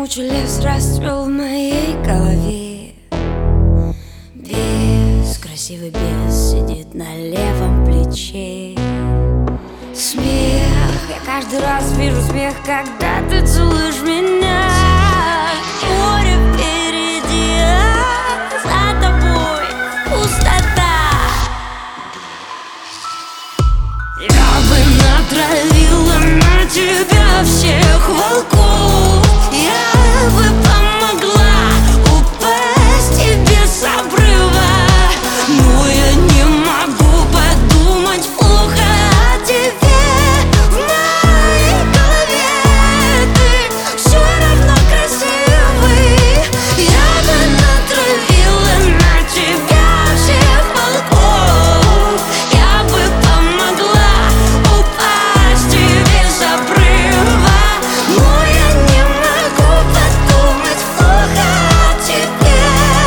дремучий лес расцвел в моей голове. Бес, красивый бес сидит на левом плече. Смех, я каждый раз вижу смех, когда ты целуешь меня. Море впереди, а за тобой пустота. Я бы натравила на тебя всех волков. Я бы помогла упасть тебе с обрыва. Но я не могу подумать плохо о тебе. В моей голове ты все равно красивый. Я бы натравила на тебя всех волков. Я бы помогла упасть тебе с обрыва. Но я не могу подумать плохо о тебе.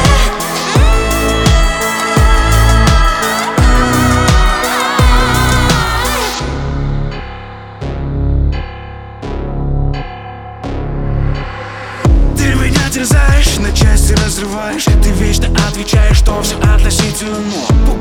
Ты меня терзаешь, на части разрываешь. Ты вечно отвечаешь, что все относительно.